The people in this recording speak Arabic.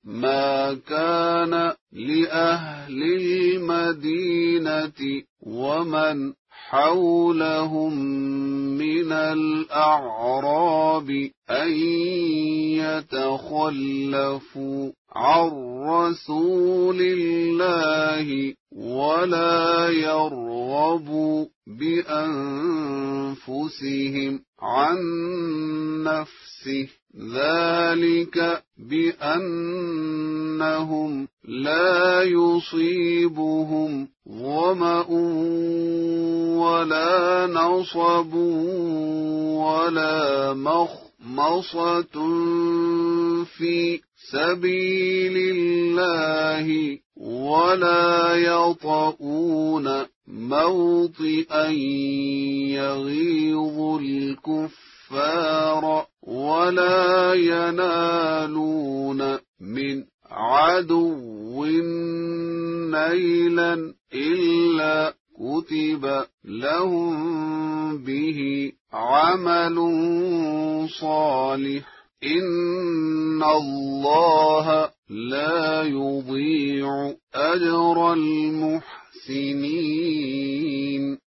ما كان لأهل المدينة ومن حولهم من الأعراب أن يتخلفوا عن رسول الله ولا يرغبوا بأنفسهم عن نفسه، ذلك بأنهم لا يصيبهم ظمأ ولا نصب ولا مخمصة في سبيل الله ولا يطؤون موطئا يغيظ الكفار ولا ينالون من عدو نيلا إلا كتب لهم به عمل صالح، إن الله لا يضيع أجر المحسنين.